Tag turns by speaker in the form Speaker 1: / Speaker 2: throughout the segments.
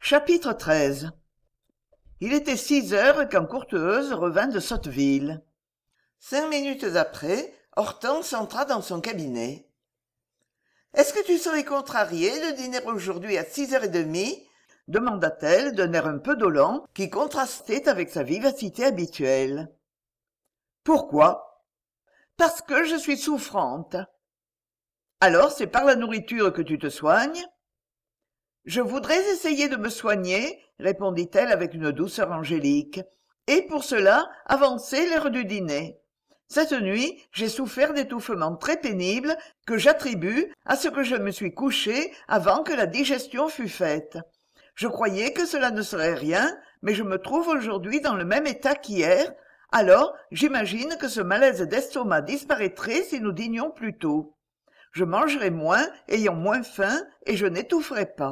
Speaker 1: Chapitre XIII. Il était 6 heures quand Courteheuse revint de Sotteville. 5 minutes après, Hortense entra dans son cabinet. « Est-ce que tu serais contrarié de dîner aujourd'hui à 6h30 ?» demanda-t-elle d'un air un peu dolent qui contrastait avec sa vivacité habituelle. « Pourquoi ?»« Parce que je suis souffrante. »« Alors c'est par la nourriture que tu te soignes ?» « Je voudrais essayer de me soigner, » répondit-elle avec une douceur angélique, « et pour cela avancer l'heure du dîner. Cette nuit, j'ai souffert d'étouffements très pénibles que j'attribue à ce que je me suis couchée avant que la digestion fût faite. Je croyais que cela ne serait rien, mais je me trouve aujourd'hui dans le même état qu'hier, alors j'imagine que ce malaise d'estomac disparaîtrait si nous dînions plus tôt. Je mangerai moins, ayant moins faim, et je n'étoufferai pas. »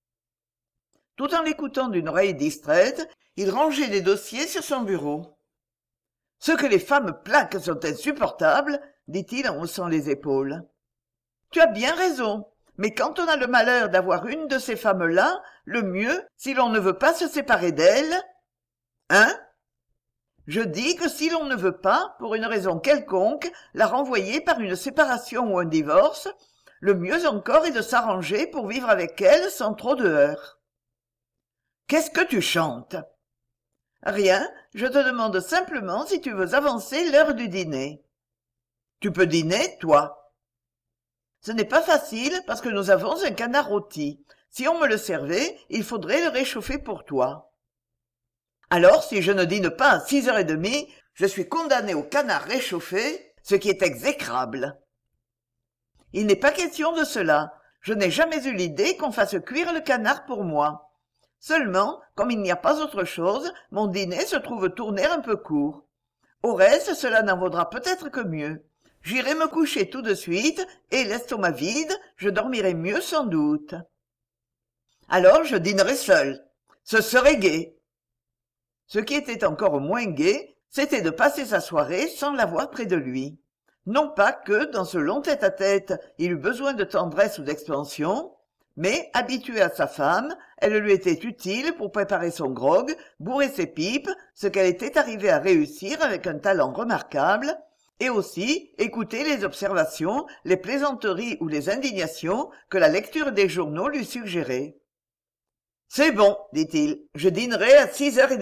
Speaker 1: Tout en l'écoutant d'une oreille distraite, il rangeait des dossiers sur son bureau. « Ce que les femmes plaques sont insupportables, » dit-il en haussant les épaules. « Tu as bien raison, mais quand on a le malheur d'avoir une de ces femmes-là, le mieux, si l'on ne veut pas se séparer d'elle... » « Hein ?» « Je dis que si l'on ne veut pas, pour une raison quelconque, la renvoyer par une séparation ou un divorce, le mieux encore est de s'arranger pour vivre avec elle sans trop de heurts. »« Qu'est-ce que tu chantes ?»« Rien, je te demande simplement si tu veux avancer l'heure du dîner. »« Tu peux dîner, toi ?»« Ce n'est pas facile parce que nous avons un canard rôti. Si on me le servait, il faudrait le réchauffer pour toi. » « Alors, si je ne dîne pas à 6h30, je suis condamné au canard réchauffé, ce qui est exécrable. » « Il n'est pas question de cela. Je n'ai jamais eu l'idée qu'on fasse cuire le canard pour moi. Seulement, comme il n'y a pas autre chose, mon dîner se trouve tourner un peu court. Au reste, cela n'en vaudra peut-être que mieux. J'irai me coucher tout de suite, et l'estomac vide, je dormirai mieux sans doute. Alors je dînerai seul. Ce serait gai. » Ce qui était encore moins gai, c'était de passer sa soirée sans l'avoir près de lui. Non pas que, dans ce long tête-à-tête, il eût besoin de tendresse ou d'expansion, mais, habituée à sa femme, elle lui était utile pour préparer son grog, bourrer ses pipes, ce qu'elle était arrivée à réussir avec un talent remarquable, et aussi écouter les observations, les plaisanteries ou les indignations que la lecture des journaux lui suggérait. « C'est bon, dit-il, je dînerai à 6h30. »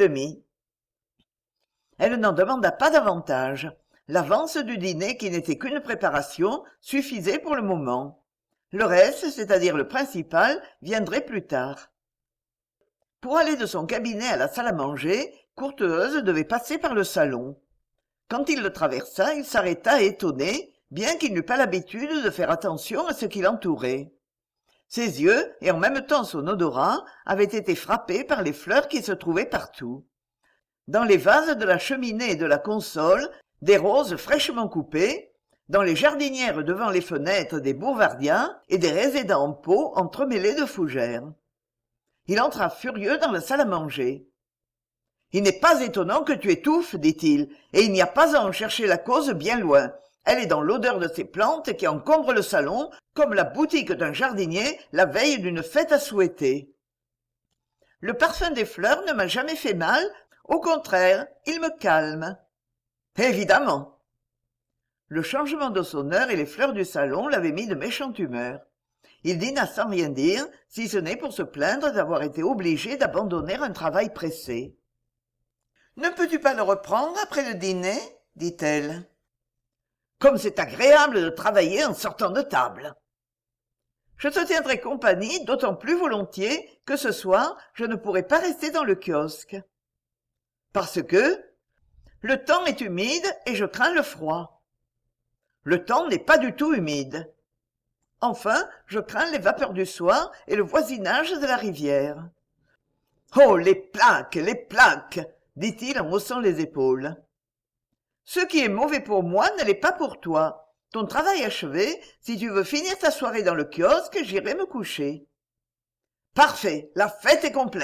Speaker 1: Elle n'en demanda pas davantage. L'avance du dîner, qui n'était qu'une préparation, suffisait pour le moment. Le reste, c'est-à-dire le principal, viendrait plus tard. Pour aller de son cabinet à la salle à manger, Courteheuse devait passer par le salon. Quand il le traversa, il s'arrêta étonné, bien qu'il n'eût pas l'habitude de faire attention à ce qui l'entourait. Ses yeux, et en même temps son odorat, avaient été frappés par les fleurs qui se trouvaient partout. Dans les vases de la cheminée et de la console, des roses fraîchement coupées, dans les jardinières devant les fenêtres des boulevardias et des résédas en pot entremêlés de fougères. Il entra furieux dans la salle à manger. « Il n'est pas étonnant que tu étouffes, dit-il, et il n'y a pas à en chercher la cause bien loin. Elle est dans l'odeur de ces plantes qui encombrent le salon, comme la boutique d'un jardinier la veille d'une fête à souhaiter. Le parfum des fleurs ne m'a jamais fait mal, au contraire, il me calme. » « Évidemment. » Le changement de son heure et les fleurs du salon l'avaient mis de méchante humeur. Il dîna sans rien dire, si ce n'est pour se plaindre d'avoir été obligé d'abandonner un travail pressé. « Ne peux-tu pas le reprendre après le dîner ?» dit-elle. « Comme c'est agréable de travailler en sortant de table. »« Je te tiendrai compagnie d'autant plus volontiers que ce soir, je ne pourrai pas rester dans le kiosque. »« Parce que ?»« Le temps est humide et je crains le froid. »« Le temps n'est pas du tout humide. »« Enfin, je crains les vapeurs du soir et le voisinage de la rivière. »« Oh, les plaques, les plaques !» dit-il en haussant les épaules. « Ce qui est mauvais pour moi ne l'est pas pour toi. Ton travail achevé, si tu veux finir ta soirée dans le kiosque, j'irai me coucher. »« Parfait, la fête est complète. »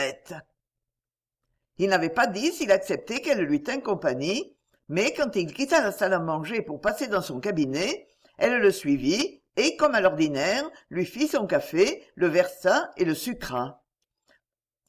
Speaker 1: Il n'avait pas dit s'il acceptait qu'elle lui tînt compagnie, mais quand il quitta la salle à manger pour passer dans son cabinet, elle le suivit et, comme à l'ordinaire, lui fit son café, le versa et le sucra.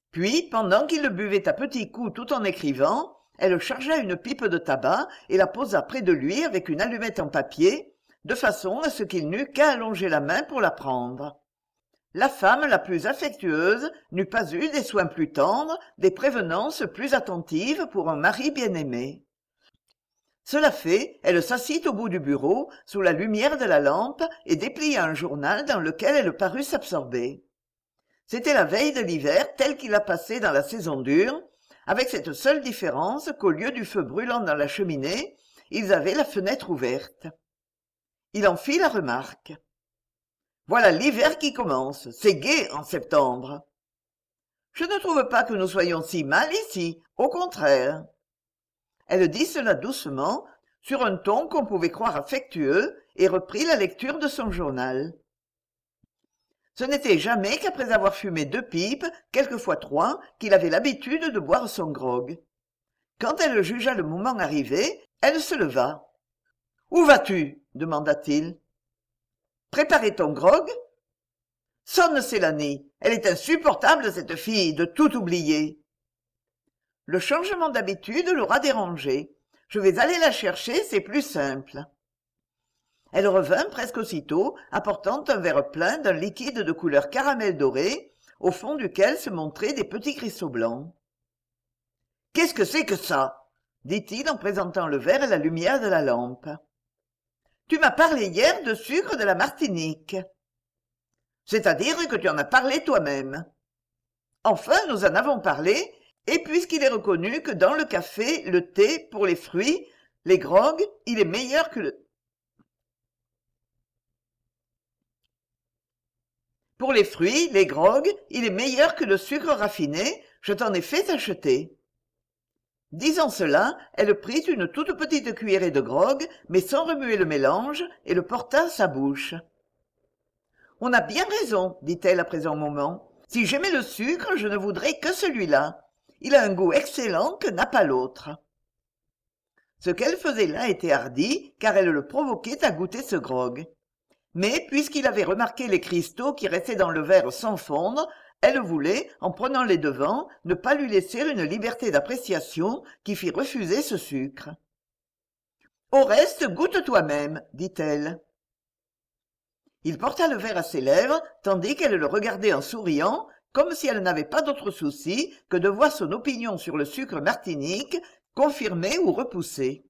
Speaker 1: Puis, pendant qu'il le buvait à petits coups tout en écrivant, elle chargea une pipe de tabac et la posa près de lui avec une allumette en papier, de façon à ce qu'il n'eût qu'à allonger la main pour la prendre. La femme la plus affectueuse n'eût pas eu des soins plus tendres, des prévenances plus attentives pour un mari bien-aimé. Cela fait, elle s'assit au bout du bureau, sous la lumière de la lampe, et déplia un journal dans lequel elle parut s'absorber. C'était la veille de l'hiver tel qu'il a passé dans la saison dure, avec cette seule différence qu'au lieu du feu brûlant dans la cheminée, ils avaient la fenêtre ouverte. Il en fit la remarque. « Voilà l'hiver qui commence, c'est gai en septembre. »« Je ne trouve pas que nous soyons si mal ici, au contraire. » Elle dit cela doucement, sur un ton qu'on pouvait croire affectueux, et reprit la lecture de son journal. Ce n'était jamais qu'après avoir fumé 2 pipes, quelquefois 3, qu'il avait l'habitude de boire son grog. Quand elle jugea le moment arrivé, elle se leva. « Où vas-tu » demanda-t-il. « Préparer ton grog ?»« Sonne, Célanie, elle est insupportable cette fille, de tout oublier. » Le changement d'habitude l'aura dérangée. Je vais aller la chercher, c'est plus simple. Elle revint presque aussitôt, apportant un verre plein d'un liquide de couleur caramel doré, au fond duquel se montraient des petits cristaux blancs. « Qu'est-ce que c'est que ça ?» dit-il en présentant le verre à la lumière de la lampe. « Tu m'as parlé hier de sucre de la Martinique. »« C'est-à-dire que tu en as parlé toi-même. »« Enfin, nous en avons parlé, et puisqu'il est reconnu que dans le café, le thé, pour les fruits, les grogs, il est meilleur que le... Pour les fruits, les grogs, il est meilleur que le sucre raffiné, je t'en ai fait acheter. » Disant cela, elle prit une toute petite cuillerée de grog, mais sans remuer le mélange, et le porta à sa bouche. « On a bien raison, dit-elle après un moment. Si j'aimais le sucre, je ne voudrais que celui-là. Il a un goût excellent que n'a pas l'autre. » Ce qu'elle faisait là était hardi, car elle le provoquait à goûter ce grog. Mais puisqu'il avait remarqué les cristaux qui restaient dans le verre sans fondre, elle voulait, en prenant les devants, ne pas lui laisser une liberté d'appréciation qui fît refuser ce sucre. « Au reste, goûte toi-même, dit-elle. Il porta le verre à ses lèvres, tandis qu'elle le regardait en souriant, comme si elle n'avait pas d'autre souci que de voir son opinion sur le sucre martinique confirmée ou repoussée.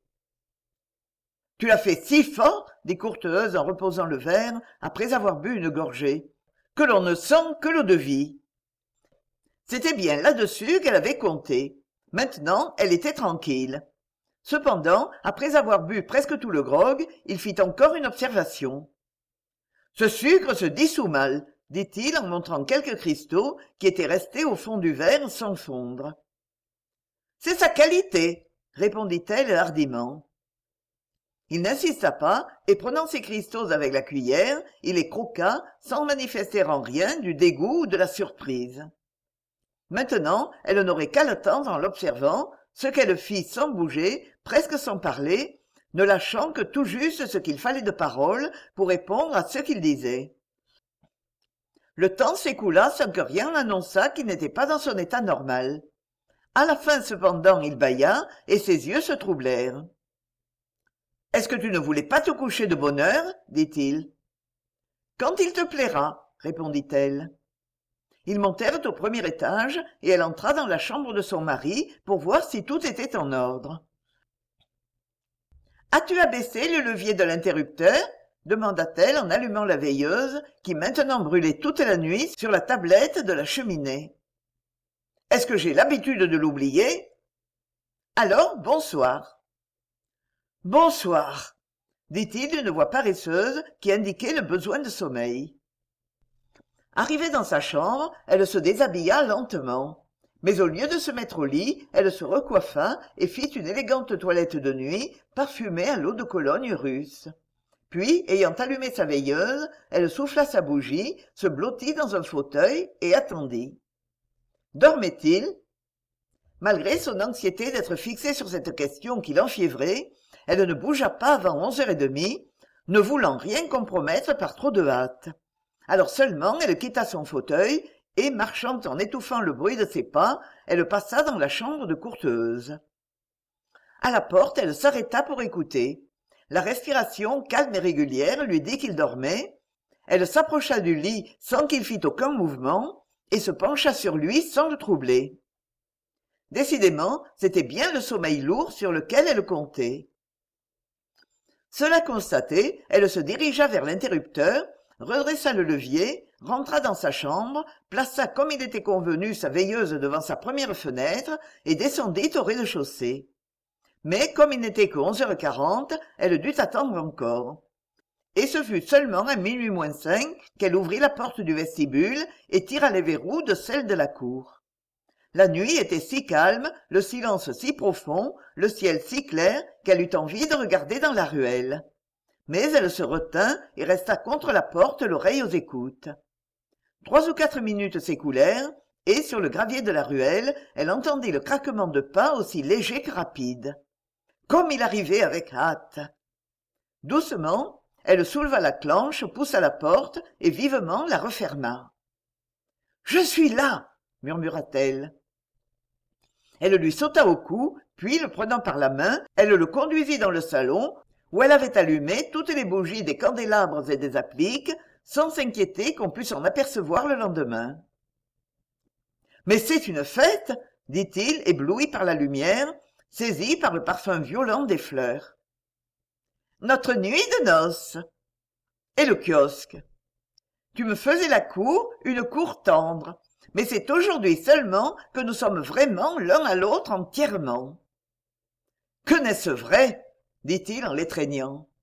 Speaker 1: « Tu l'as fait si fort, dit Courteheuse en reposant le verre, après avoir bu une gorgée, que l'on ne sent que l'eau-de-vie. » C'était bien là-dessus qu'elle avait compté. Maintenant, elle était tranquille. Cependant, après avoir bu presque tout le grog, il fit encore une observation. « Ce sucre se dissout mal, » dit-il en montrant quelques cristaux qui étaient restés au fond du verre sans fondre. « C'est sa qualité, » répondit-elle hardiment. Il n'insista pas, et prenant ses cristaux avec la cuillère, il les croqua, sans manifester en rien du dégoût ou de la surprise. Maintenant, elle n'aurait qu'à l'attendre en l'observant, ce qu'elle fit sans bouger, presque sans parler, ne lâchant que tout juste ce qu'il fallait de paroles pour répondre à ce qu'il disait. Le temps s'écoula sans que rien n'annonçât qu'il n'était pas dans son état normal. À la fin, cependant, il bâilla, et ses yeux se troublèrent. « Est-ce que tu ne voulais pas te coucher de bonne heure ?» dit-il. « Quand il te plaira, » répondit-elle. Ils montèrent au premier étage, et elle entra dans la chambre de son mari pour voir si tout était en ordre. « As-tu abaissé le levier de l'interrupteur ?» demanda-t-elle en allumant la veilleuse, qui maintenant brûlait toute la nuit sur la tablette de la cheminée. « Est-ce que j'ai l'habitude de l'oublier ? Alors, bonsoir. » « Bonsoir, » dit-il d'une voix paresseuse qui indiquait le besoin de sommeil. Arrivée dans sa chambre, elle se déshabilla lentement. Mais au lieu de se mettre au lit, elle se recoiffa et fit une élégante toilette de nuit, parfumée à l'eau de Cologne russe. Puis, ayant allumé sa veilleuse, elle souffla sa bougie, se blottit dans un fauteuil et attendit. Dormait-il ? Malgré son anxiété d'être fixée sur cette question qui l'enfiévrait, elle ne bougea pas avant 11h30, ne voulant rien compromettre par trop de hâte. Alors seulement elle quitta son fauteuil et, marchant en étouffant le bruit de ses pas, elle passa dans la chambre de Courteheuse. À la porte, elle s'arrêta pour écouter. La respiration calme et régulière lui dit qu'il dormait. Elle s'approcha du lit sans qu'il fît aucun mouvement et se pencha sur lui sans le troubler. Décidément, c'était bien le sommeil lourd sur lequel elle comptait. Cela constaté, elle se dirigea vers l'interrupteur, redressa le levier, rentra dans sa chambre, plaça comme il était convenu sa veilleuse devant sa première fenêtre et descendit au rez-de-chaussée. Mais comme il n'était que 11h40, elle dut attendre encore. Et ce fut seulement à minuit moins 5 qu'elle ouvrit la porte du vestibule et tira les verrous de celle de la cour. La nuit était si calme, le silence si profond, le ciel si clair qu'elle eut envie de regarder dans la ruelle. Mais elle se retint et resta contre la porte, l'oreille aux écoutes. 3 ou 4 minutes s'écoulèrent, et sur le gravier de la ruelle, elle entendit le craquement de pas aussi léger que rapide. Comme il arrivait avec hâte. Doucement, elle souleva la clenche, poussa la porte et vivement la referma. « Je suis là !» murmura-t-elle. Elle lui sauta au cou, puis, le prenant par la main, elle le conduisit dans le salon, où elle avait allumé toutes les bougies des candélabres et des appliques, sans s'inquiéter qu'on pût s'en apercevoir le lendemain. « Mais c'est une fête !» dit-il, ébloui par la lumière, saisi par le parfum violent des fleurs. « Notre nuit de noces !» Et le kiosque. « Tu me faisais la cour, une cour tendre. Mais c'est aujourd'hui seulement que nous sommes vraiment l'un à l'autre entièrement. »« Que n'est-ce vrai ?» dit-il en l'étreignant.